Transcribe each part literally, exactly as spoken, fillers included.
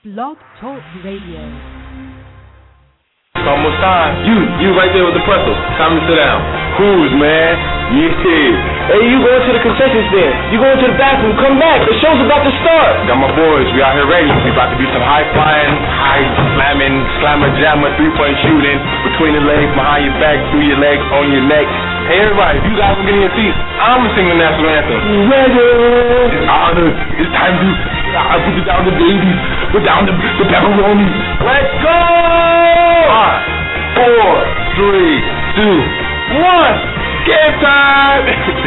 Blog Talk Radio. It's almost time. You, you right there with the pretzel. Time to sit down. Cruise, man. Yeah. Hey, you going to the concession stand. You going to the bathroom. Come back. The show's about to start. Got my boys. We out here ready. We about to do some high flying, high slamming, slammer jammer, three point shooting between the legs, behind your back, through your legs, on your neck. Hey, everybody, if you guys will get in your seats, I'm gonna sing the national anthem. Ready. It's honor. It's time to I put it down the babies. Put down the, the pepperoni. Let's go! Five, four, three, two, one. Game time!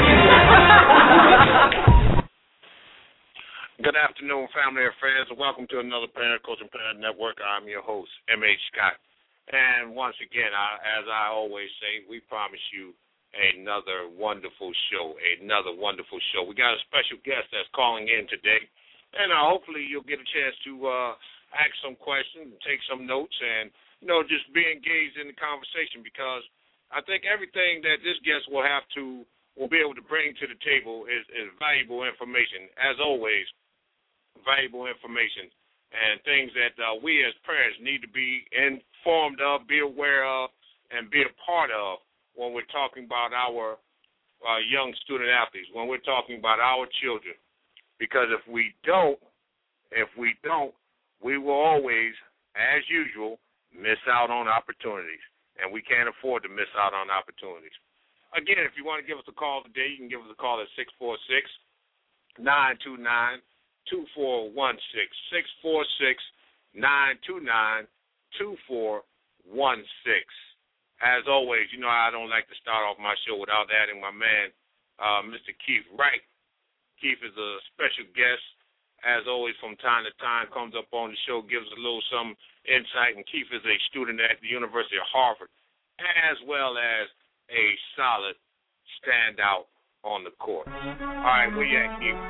Good afternoon, family and friends, and welcome to another Parent Coach and Parent Network. I'm your host, M H Scott. And once again, I, as I always say, we promise you another wonderful show, another wonderful show. We got a special guest that's calling in today, and uh, hopefully you'll get a chance to uh, ask some questions, take some notes, and, you know, just be engaged in the conversation, because I think everything that this guest will have to, will be able to bring to the table is, is valuable information. As always, valuable information and things that uh, we as parents need to be informed of, be aware of, and be a part of when we're talking about our uh, young student athletes, when we're talking about our children. Because if we don't, if we don't, we will always, as usual, miss out on opportunities. And we can't afford to miss out on opportunities. Again, if you want to give us a call today, you can give us a call at six four six, nine two nine, two four one six, six four six, nine two nine, two four one six. As always, you know I don't like to start off my show without adding my man, uh, Mister Keith Wright. Keith is a special guest. As always, from time to time, comes up on the show, gives a little some insight, and Keith is a student at the University of Harvard, as well as a solid standout on the court. All right, where you at, Keith?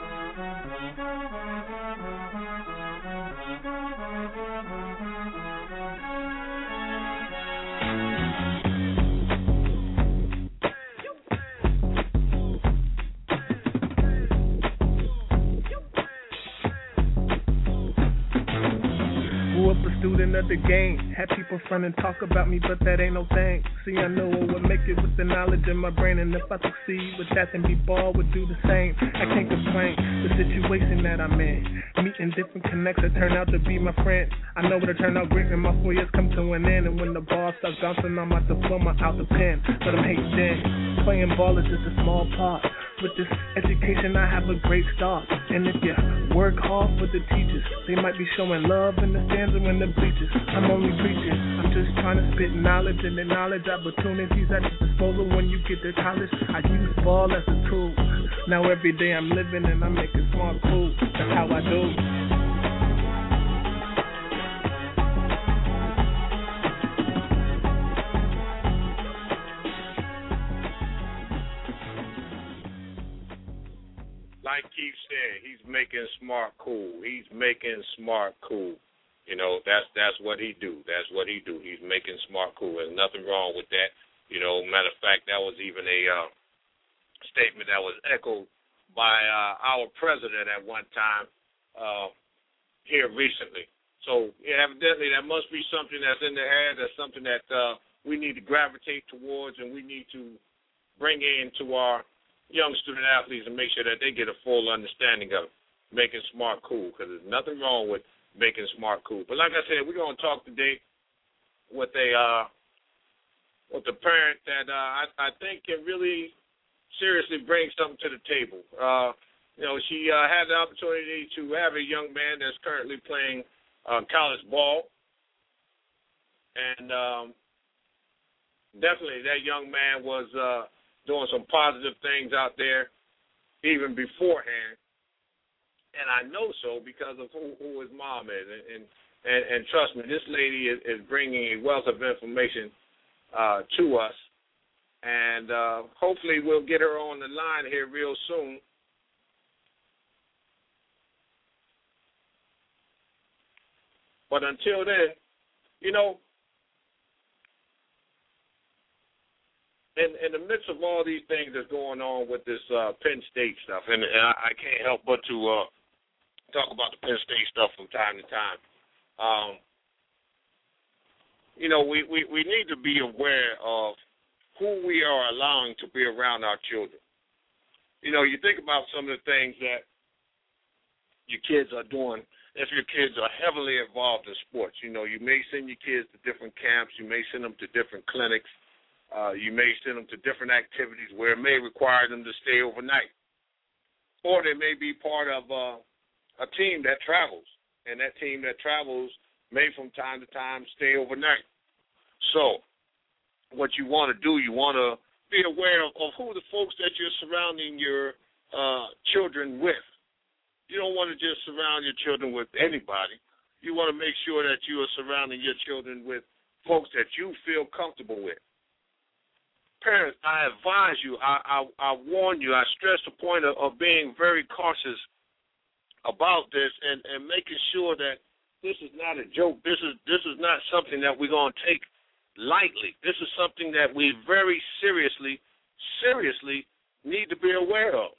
Student of the game, had people front and talk about me, but that ain't no thing. See, I know I would make it with the knowledge in my brain, and if I succeed with that, then B-ball would do the same. I can't complain, the situation that I'm in, meeting different connects that turn out to be my friends. I know it'll turn out great when my four years come to an end, and when the ball starts bouncing on my diploma out the pen. But I'm hating then, playing ball is just a small part. With this education, I have a great start. And if you work hard for the teachers, they might be showing love in the stands and in the bleachers. I'm only preaching. I'm just trying to spit knowledge and acknowledge opportunities at your disposal when you get to college. I use ball as a tool. Now every day I'm living and I'm making smart cool. That's how I do. Like Keith said, he's making smart cool. He's making smart cool. You know, that's that's what he do. That's what he do. He's making smart cool. There's nothing wrong with that. You know, matter of fact, that was even a uh, statement that was echoed by uh, our president at one time uh, here recently. So, yeah, evidently, that must be something that's in the air. That's something that uh, we need to gravitate towards, and we need to bring into our young student athletes and make sure that they get a full understanding of it, making smart cool, because there's nothing wrong with making smart cool. But like I said, we're going to talk today with a uh, with a parent that uh, I, I think can really seriously bring something to the table. Uh, you know, she uh, had the opportunity to have a young man that's currently playing uh, college ball, and um, definitely that young man was uh, doing some positive things out there even beforehand. And I know so because of who, who his mom is. And, and, and, and trust me, this lady is, is bringing a wealth of information uh, to us. And uh, hopefully we'll get her on the line here real soon. But until then, you know, in, in the midst of all these things that's going on with this uh, Penn State stuff, and, and I, I can't help but to uh, talk about the Penn State stuff from time to time. Um, you know, we, we, we need to be aware of who we are allowing to be around our children. You know, you think about some of the things that your kids are doing. If your kids are heavily involved in sports, you know, you may send your kids to different camps. You may send them to different clinics. Uh, you may send them to different activities where it may require them to stay overnight. Or they may be part of uh, a team that travels, and that team that travels may from time to time stay overnight. So what you want to do, you want to be aware of, of who the folks that you're surrounding your uh, children with. You don't want to just surround your children with anybody. You want to make sure that you are surrounding your children with folks that you feel comfortable with. Parents, I advise you, I, I, I warn you, I stress the point of, of being very cautious about this and, and making sure that this is not a joke. This is this is not something that we're going to take lightly. This is something that we very seriously, seriously need to be aware of.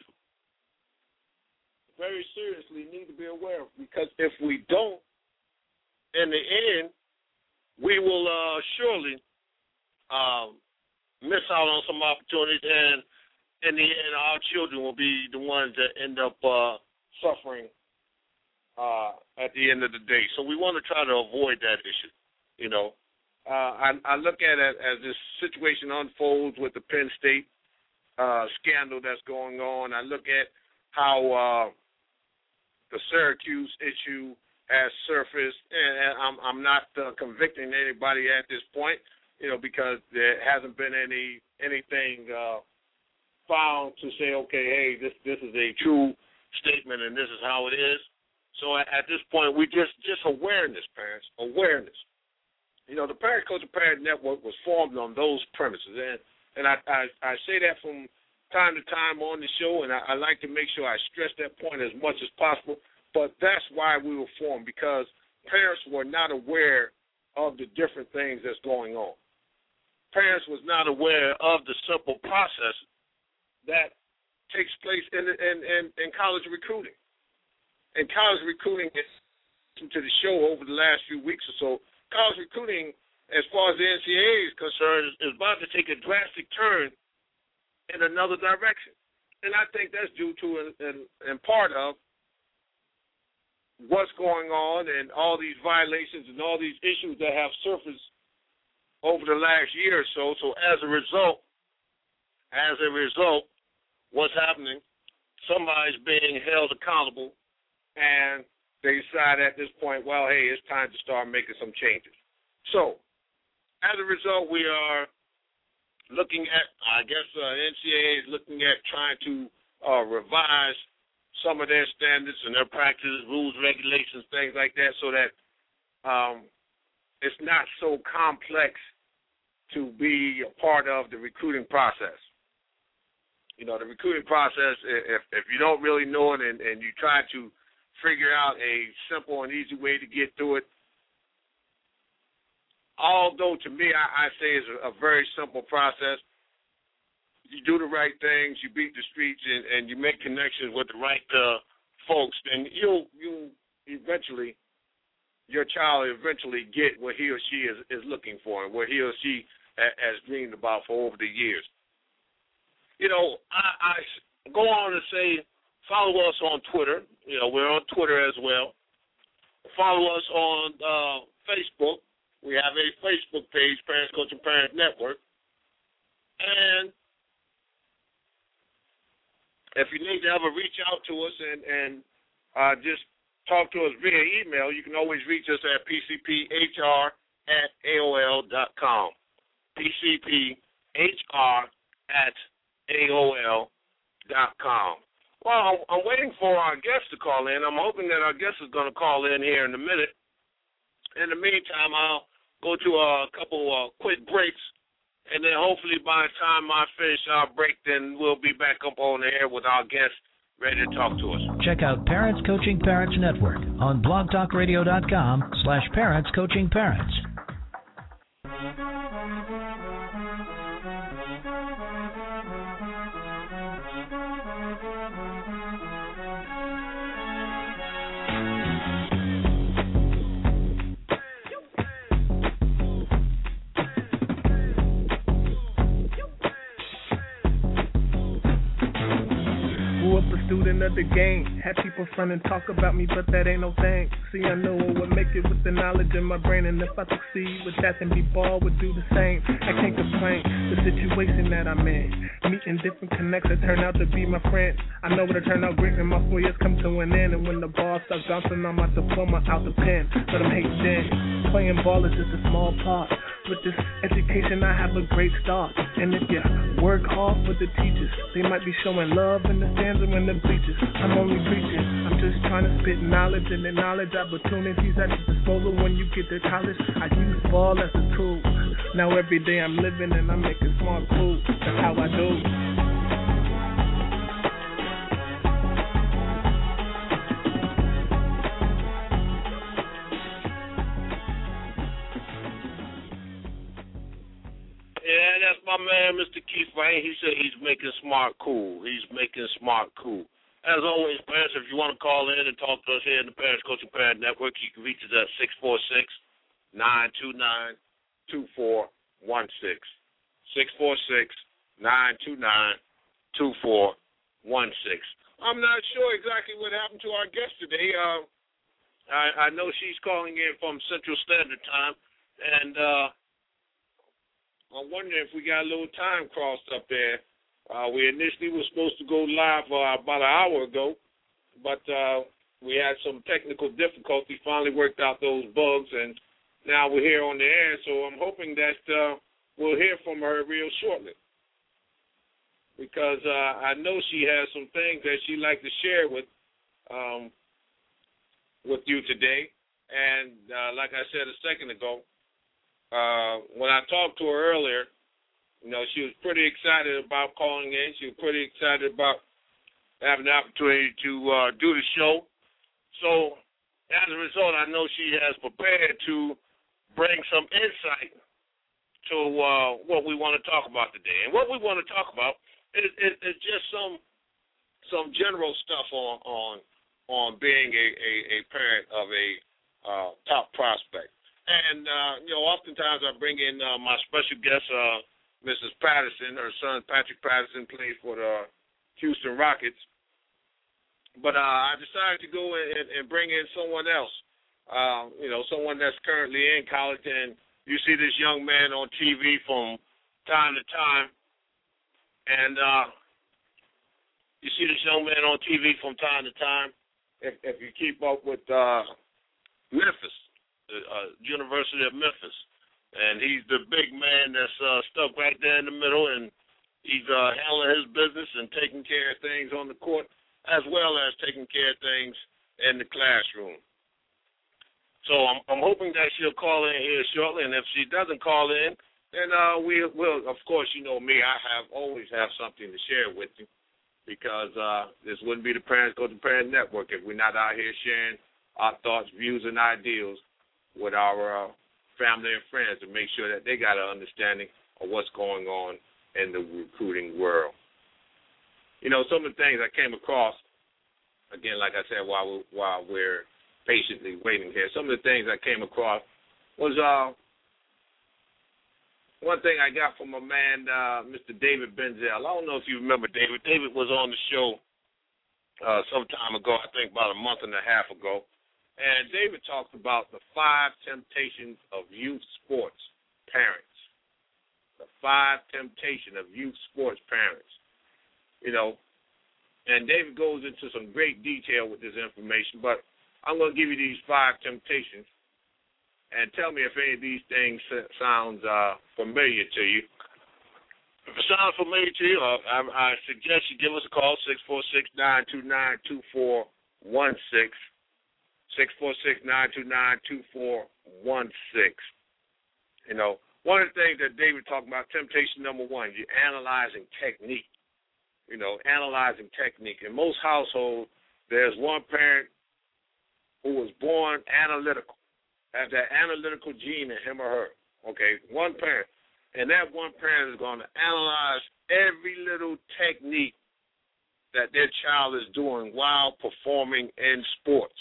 Very seriously need to be aware of, because if we don't, in the end, we will uh, surely um, miss out on some opportunities, and in the end, our children will be the ones that end up uh, suffering uh, at the end of the day. So we want to try to avoid that issue. You know, uh, I, I look at it as this situation unfolds with the Penn State uh, scandal that's going on. I look at how uh, the Syracuse issue has surfaced, and I'm, I'm not uh, convicting anybody at this point, you know, because there hasn't been any anything uh, found to say, okay, hey, this this is a true statement and this is how it is. So at, at this point, we just just awareness, parents, awareness. You know, the Parent Coach and Parent Network was formed on those premises, and and I I, I say that from time to time on the show, and I, I like to make sure I stress that point as much as possible. But that's why we were formed, because parents were not aware of the different things that's going on. Parents was not aware of the simple process that takes place in in, in, in college recruiting. And college recruiting, to the show over the last few weeks or so, college recruiting, as far as the N C double A is concerned, is, is about to take a drastic turn in another direction. And I think that's due to, in, in, in part of, what's going on and all these violations and all these issues that have surfaced over the last year or so. So as a result, as a result, what's happening, somebody's being held accountable, and they decide at this point, well, hey, it's time to start making some changes. So as a result, we are looking at, I guess, uh, N C double A is looking at trying to uh, revise some of their standards and their practices, rules, regulations, things like that, so that um, it's not so complex to be a part of the recruiting process. You know, the recruiting process, if if you don't really know it and, and you try to figure out a simple and easy way to get through it, although to me I, I say it's a, a very simple process. You do the right things, you beat the streets, and, and you make connections with the right uh, folks, then you'll you eventually, your child will eventually get what he or she is, is looking for and what he or she ha, has dreamed about for over the years. You know, I, I go on to say, follow us on Twitter. You know, we're on Twitter as well. Follow us on uh, Facebook. We have a Facebook page, Parents Coach and Parent Network. And if you need to ever reach out to us and, and uh, just talk to us via email, you can always reach us at p c p h r at a o l dot com. p c p h r at a o l dot com. Well, I'm, I'm waiting for our guest to call in. I'm hoping that our guest is going to call in here in a minute. In the meantime, I'll go to a couple uh, quick breaks. And then hopefully by the time I finish our break, then we'll be back up on the air with our guest ready to talk to us. Check out Parents Coaching Parents Network on blogtalkradio.com slash Parents Coaching Parents. winning of the game. Had people front and talk about me, but that ain't no thing. See, I know I would make it with the knowledge in my brain, and if I succeed with that, then B-Ball would do the same. I can't complain, the situation that I'm in. Meeting different connects that turn out to be my friends. I know it'll turn out great when my four years come to an end, and when the ball starts bouncing on my diploma out the pen. But I'm hating then. Playing ball is just a small part. With this education, I have a great start. And if you work hard for the teachers, they might be showing love in the stands or in the bleachers. I'm only preaching. I'm just trying to spit knowledge and acknowledge opportunities at your disposal when you get to college. I use ball as a tool. Now every day I'm living and I'm making smart moves. That's how I do. Yeah, that's my man, Mister Keith Wayne. He said he's making smart cool. He's making smart cool. As always, parents, if you want to call in and talk to us here in the Parents Coaching Parent Network, you can reach us at six four six, nine two nine, two four one six. six four six, nine two nine, two four one six. I'm not sure exactly what happened to our guest today. Uh, I, I know she's calling in from Central Standard Time, and uh, I'm wondering if we got a little time crossed up there. Uh, we initially were supposed to go live uh, about an hour ago, but uh, we had some technical difficulty, finally worked out those bugs, and now we're here on the air, so I'm hoping that uh, we'll hear from her real shortly, because uh, I know she has some things that she'd like to share with um, with you today, and uh, like I said a second ago, Uh, when I talked to her earlier, you know, she was pretty excited about calling in. She was pretty excited about having the opportunity to uh, do the show. So, as a result, I know she has prepared to bring some insight to uh, what we want to talk about today. And what we want to talk about is, is, is just some some general stuff on on on being a, a, a parent of a uh, top prospect. And, uh, you know, oftentimes I bring in uh, my special guest, uh, Missus Patterson. Her son, Patrick Patterson, plays for the Houston Rockets. But uh, I decided to go and, and bring in someone else, uh, you know, someone that's currently in college. And you see this young man on T V from time to time. And uh, you see this young man on T V from time to time. If, if you keep up with uh, Memphis. Uh, University of Memphis, and he's the big man that's uh, stuck right there in the middle, and he's uh, handling his business and taking care of things on the court, as well as taking care of things in the classroom. So I'm, I'm hoping that she'll call in here shortly, and if she doesn't call in, then uh, we will, of course, you know me, I have always have something to share with you, because uh, this wouldn't be the Parents Go to Parent Network if we're not out here sharing our thoughts, views, and ideals with our uh, family and friends to make sure that they got an understanding of what's going on in the recruiting world. You know, some of the things I came across, again, like I said, while, we, while we're patiently waiting here, some of the things I came across was uh, one thing I got from a man, uh, Mister David Benzel. I don't know if you remember David. David was on the show uh, some time ago, I think about a month and a half ago. And David talked about the five temptations of youth sports parents. The five temptations of youth sports parents. You know, and David goes into some great detail with this information, but I'm going to give you these five temptations and tell me if any of these things sounds uh, familiar to you. If it sounds familiar to you, uh, I, I suggest you give us a call, six four six, nine two nine, two four one six. six four six, nine two nine, two four one six. You know, one of the things that David talked about, temptation number one, you're analyzing technique. You know, analyzing technique. In most households, there's one parent who was born analytical, has that analytical gene in him or her. Okay, one parent. And that one parent is going to analyze every little technique that their child is doing while performing in sports.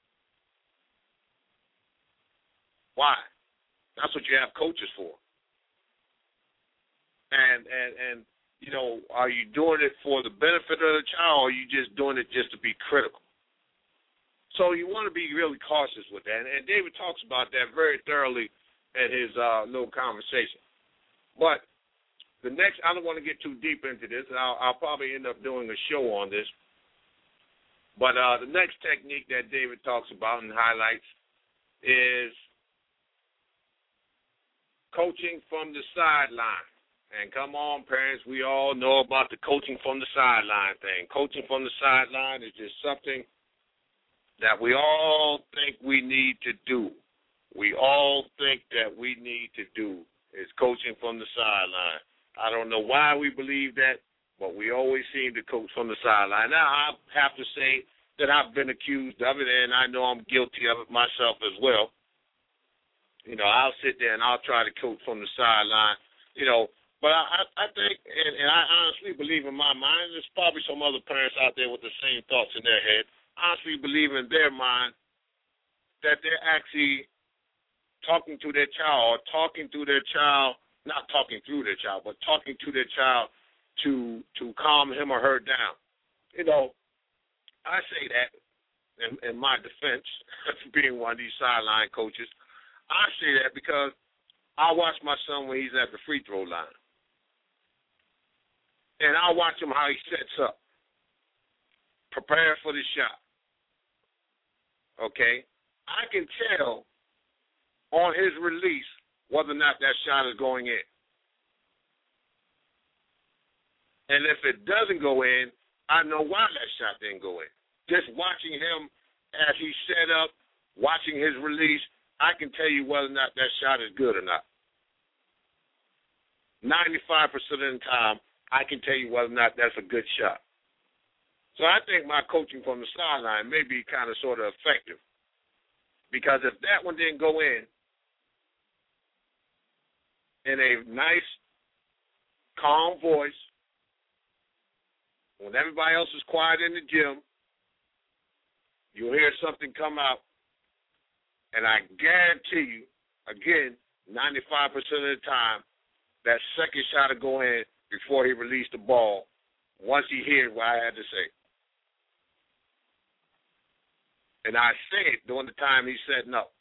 Why? That's what you have coaches for. And and and you know, are you doing it for the benefit of the child, or are you just doing it just to be critical? So you want to be really cautious with that. And David talks about that very thoroughly in his uh, little conversation. But the next, I don't want to get too deep into this, and I'll, I'll probably end up doing a show on this. But uh, the next technique that David talks about and highlights is coaching from the sideline. And come on, parents, we all know about the coaching from the sideline thing. Coaching from the sideline is just something that we all think we need to do. We all think that we need to do is coaching from the sideline. I don't know why we believe that, but we always seem to coach from the sideline. Now, I have to say that I've been accused of it, and I know I'm guilty of it myself as well. You know, I'll sit there and I'll try to coach from the sideline, you know. But I, I think, and, and I honestly believe in my mind, there's probably some other parents out there with the same thoughts in their head, honestly believe in their mind that they're actually talking to their child, or talking to their child, not talking through their child, but talking to their child to to calm him or her down. You know, I say that in, in my defense, being one of these sideline coaches, I say that because I watch my son when he's at the free throw line. And I'll watch him how he sets up, prepare for the shot. Okay? I can tell on his release whether or not that shot is going in. And if it doesn't go in, I know why that shot didn't go in. Just watching him as he set up, watching his release, I can tell you whether or not that shot is good or not. ninety-five percent of the time, I can tell you whether or not that's a good shot. So I think my coaching from the sideline may be kind of sort of effective. Because if that one didn't go in, in a nice, calm voice, when everybody else is quiet in the gym, you'll hear something come out, and I guarantee you, again, ninety-five percent of the time, that second shot will go in before he released the ball, once he heard what I had to say. And I say it during the time he's setting up.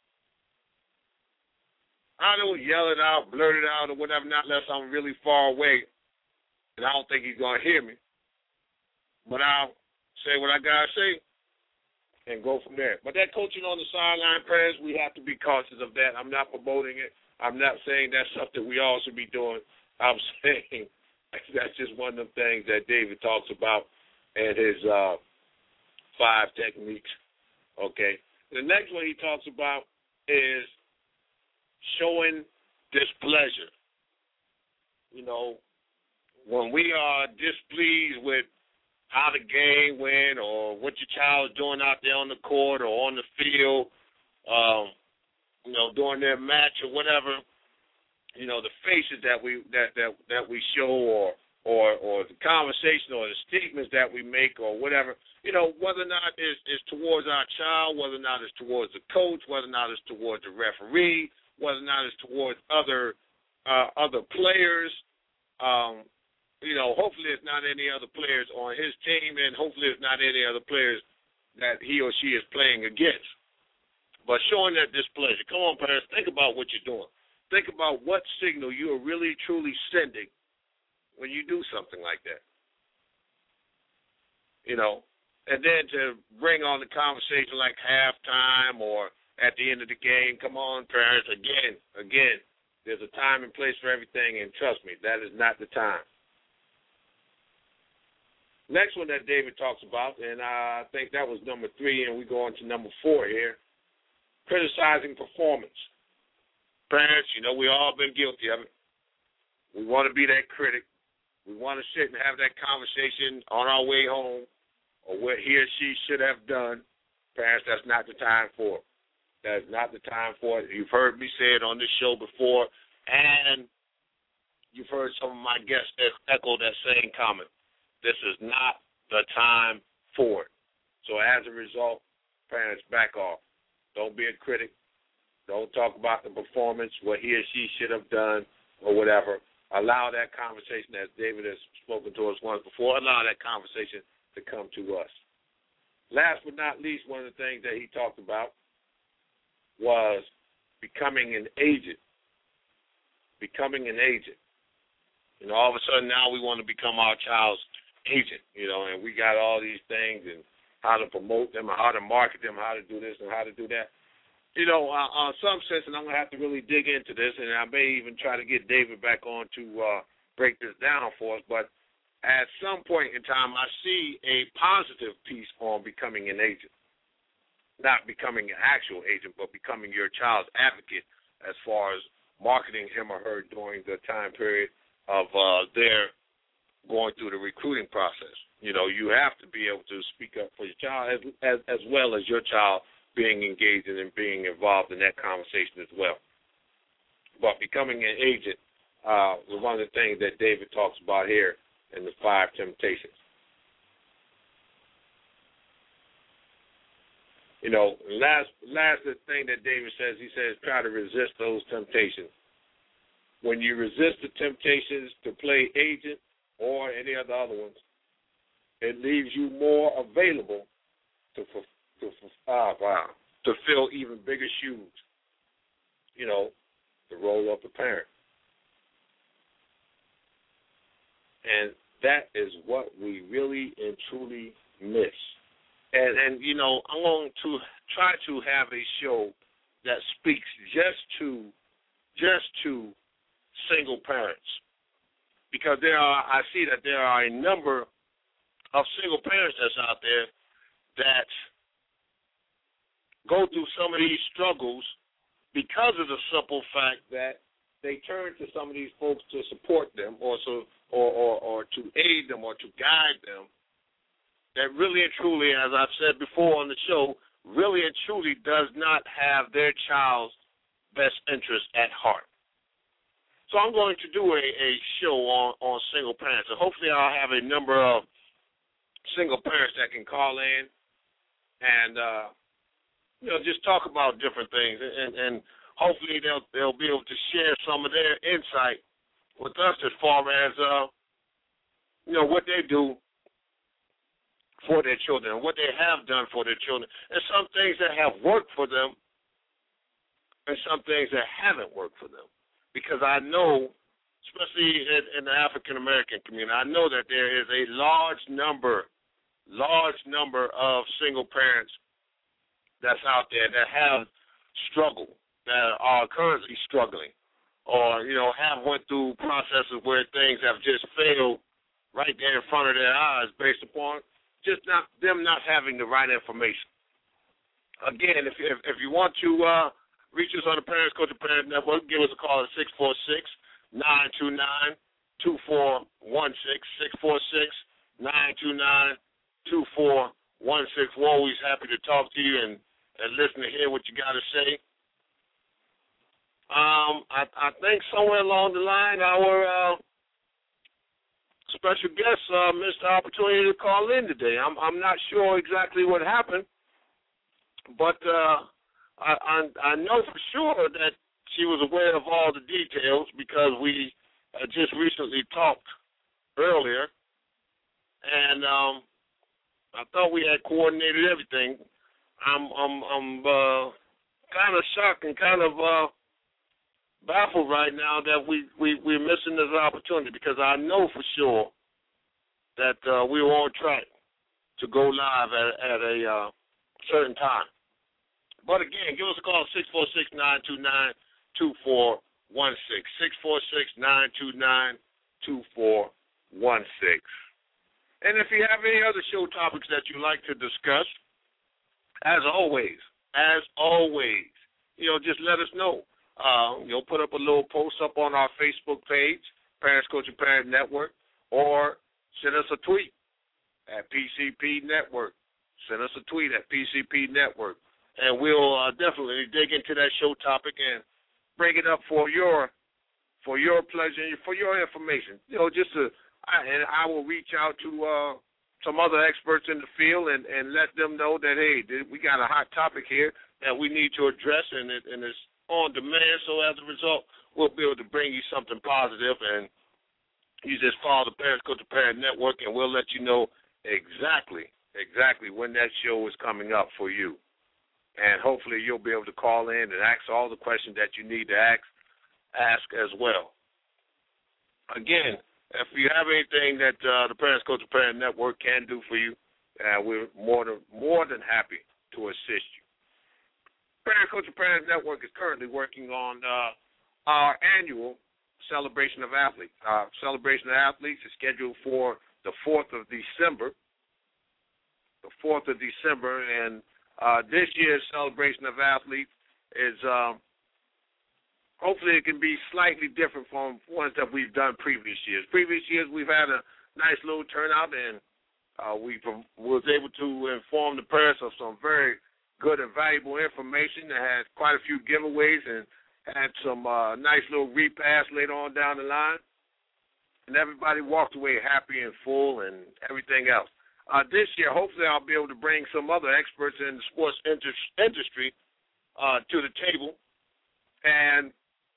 I don't yell it out, blurt it out, or whatever, not unless I'm really far away, and I don't think he's going to hear me. But I'll say what I got to say and go from there. But that coaching on the sideline, prayers, we have to be cautious of that. I'm not promoting it. I'm not saying that's something we all should be doing. I'm saying that's just one of the things that David talks about in his uh, five techniques. Okay. The next one he talks about is showing displeasure. You know, when we are displeased with how the game went or what your child is doing out there on the court or on the field, um, you know, during their match or whatever, you know, the faces that we that that, that we show or or or the conversation or the statements that we make or whatever, you know, whether or not it's, it's towards our child, whether or not it's towards the coach, whether or not it's towards the referee, whether or not it's towards other uh, other players, um, you know, hopefully it's not any other players on his team, and hopefully it's not any other players that he or she is playing against. But showing that displeasure. Come on, parents, think about what you're doing. Think about what signal you are really, truly sending when you do something like that. You know, and then to bring on the conversation like halftime or at the end of the game, come on, parents, again, again, there's a time and place for everything, and trust me, that is not the time. Next one that David talks about, and I think that was number three, and we go on to number four here, criticizing performance. Parents, you know, we all been guilty of it. We want to be that critic. We want to sit and have that conversation on our way home or what he or she should have done. Parents, that's not the time for it. That is not the time for it. You've heard me say it on this show before, and you've heard some of my guests echo that same comment. This is not the time for it. So as a result, parents, back off. Don't be a critic. Don't talk about the performance, what he or she should have done or whatever. allow that conversation, as David has spoken to us once before, allow that conversation to come to us. Last but not least, one of the things that he talked about was becoming an agent. Becoming an agent. You know, all of a sudden now we want to become our child's agent, you know, and we got all these things and how to promote them and how to market them, how to do this and how to do that. You know, uh, on some sense, and I'm going to have to really dig into this, and I may even try to get David back on to uh, break this down for us, but at some point in time, I see a positive piece on becoming an agent. Not becoming an actual agent, but becoming your child's advocate as far as marketing him or her during the time period of uh, their going through the recruiting process. You know, you have to be able to speak up for your child as as, as well as your child being engaged in and being involved in that conversation as well. But becoming an agent uh, was one of the things that David talks about here in the five temptations. You know, last last thing that David says, he says try to resist those temptations. When you resist the temptations to play agent or any of the other ones, it leaves you more available to to uh, wow, to fill even bigger shoes. You know, the role of the parent. And that is what we really and truly miss. And, and, you know, I'm going to try to have a show that speaks just to just to single parents. Because there are, I see that there are a number of single parents that's out there that go through some of these struggles because of the simple fact that they turn to some of these folks to support them or so or, or, or to aid them or to guide them. That really and truly, as I've said before on the show, really and truly does not have their child's best interest at heart. So I'm going to do a, a show on, on single parents, and hopefully I'll have a number of single parents that can call in and, uh, you know, just talk about different things, and, and hopefully they'll they'll be able to share some of their insight with us as far as, uh, you know, what they do for their children, what they have done for their children, and some things that have worked for them and some things that haven't worked for them. Because I know, especially in, in the African-American community, I know that there is a large number, large number of single parents that's out there that have struggled, that are currently struggling, or, you know, have went through processes where things have just failed right there in front of their eyes based upon just not them not having the right information. Again, if if, if you want to uh, reach us on the Parents Coaching Parent Network, give us a call at six four six, nine two nine, two four one six, six four six, nine two nine, two four one six. We're always happy to talk to you and, and listen to hear what you got to say. Um, I, I think somewhere along the line, our uh, special guest uh, missed the opportunity to call in today. I'm I'm not sure exactly what happened, but uh, I, I I know for sure that she was aware of all the details because we uh, just recently talked earlier, and um, I thought we had coordinated everything. I'm I'm I'm uh, kind of shocked and kind of uh, baffled right now that we, we, we're missing this opportunity because I know for sure that uh, we were on track to go live at, at a uh, certain time. But again, give us a call, six four six, nine two nine, two four one six, six four six, nine two nine, two four one six. And if you have any other show topics that you'd like to discuss, as always, as always, you know, just let us know. Uh, you'll put up a little post up on our Facebook page, Parents Coaching Parent Network, or send us a tweet at P C P Network. Send us a tweet at P C P Network, and we'll uh, definitely dig into that show topic and bring it up for your for your pleasure, for your information. You know, just to, I, and I will reach out to uh, some other experts in the field and, and let them know that, hey, we got a hot topic here that we need to address, and, it, and it's on demand, so as a result, we'll be able to bring you something positive and You just follow the Parents Coaching Parent Network, and we'll let you know exactly, exactly when that show is coming up for you. And hopefully you'll be able to call in and ask all the questions that you need to ask, ask as well. Again, if you have anything that uh, the Parents Coaching Parent Network can do for you, uh, we're more than, more than happy to assist you. Parents Coaching Parent Network is currently working on uh, our annual Celebration of Athletes. Our Celebration of Athletes is scheduled for the fourth of December. The fourth of December, and uh, this year's Celebration of Athletes is um, hopefully it can be slightly different from ones that we've done previous years. Previous years we've had a nice little turnout, and uh, we was able to inform the parents of some very good and valuable information. That had quite a few giveaways and had some uh, nice little repasts later on down the line, and everybody walked away happy and full and everything else. Uh, this year, hopefully I'll be able to bring some other experts in the sports inter- industry uh, to the table, and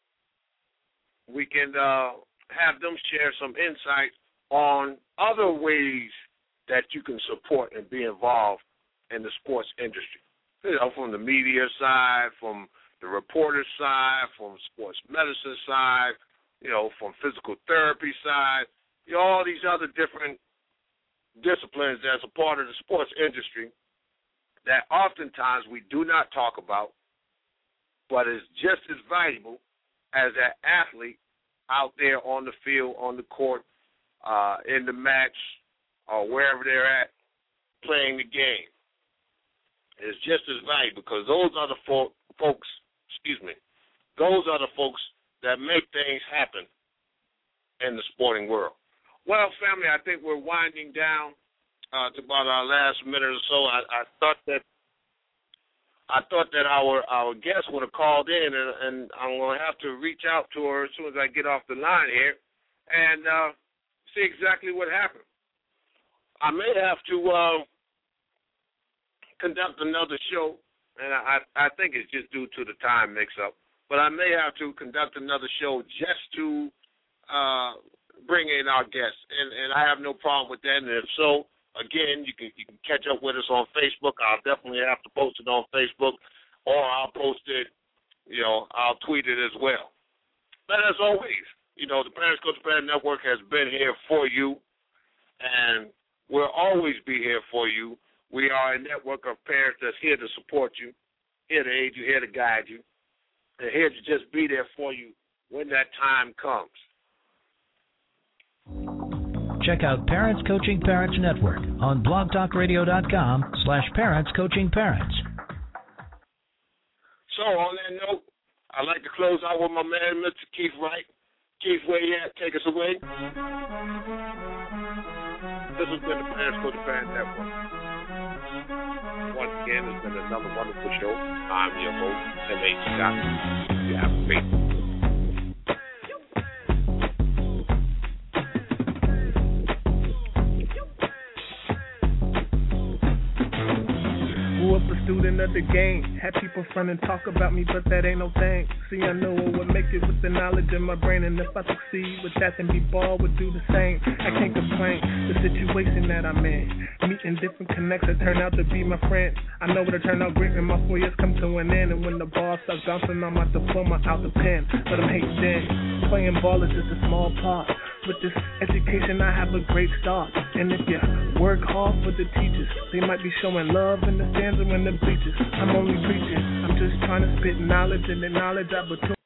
we can uh, have them share some insight on other ways that you can support and be involved in the sports industry. You know, from the media side, from the reporter side, from sports medicine side, you know, from physical therapy side, you know, all these other different disciplines that's a part of the sports industry that oftentimes we do not talk about, but is just as valuable as that athlete out there on the field, on the court, uh, in the match, or wherever they're at playing the game. It's just as valuable because those are the fo- folks, excuse me, those are the folks that make things happen in the sporting world. Well, family, I think we're winding down uh, to about our last minute or so. I, I thought that I thought that our our guest would have called in, and, and I'm going to have to reach out to her as soon as I get off the line here and uh, see exactly what happened. I may have to uh, conduct another show, and I, I think it's just due to the time mix-up, but I may have to conduct another show just to uh, bring in our guests, and, and I have no problem with that. And if so, again, you can you can catch up with us on Facebook. I'll definitely have to post it on Facebook, or I'll post it, you know, I'll tweet it as well. But as always, you know, the Parents Coaching Parent Network has been here for you, and we'll always be here for you. We are a network of parents that's here to support you, here to aid you, here to guide you, and here to just be there for you when that time comes. Check out Parents Coaching Parents Network on blogtalkradio.com slash parents coaching parents. So on that note, I'd like to close out with my man, Mister Keith Wright. Keith, where you at? Take us away. This has been the Parents Coaching Parents Network. Once again, it's been another wonderful show. I'm your host, M H Scott. You have a great day. Grew up a student of the game. Had people front and talk about me, but that ain't no thing. See, I know I would make it with the knowledge in my brain, and if I succeed with that, then be ball would do the same. I can't complain. The situation that I'm in, meeting different connects that turn out to be my friends. I know it'll turn out great when my four years come to an end, and when the ball starts bouncing, I'm out the diploma out the pen. But I'm hating then. Playing ball is just a small part. With this education, I have a great start. And if you work hard for the teachers, they might be showing love in the stands or in the bleachers. I'm only preaching. I'm just trying to spit knowledge, and the knowledge I between.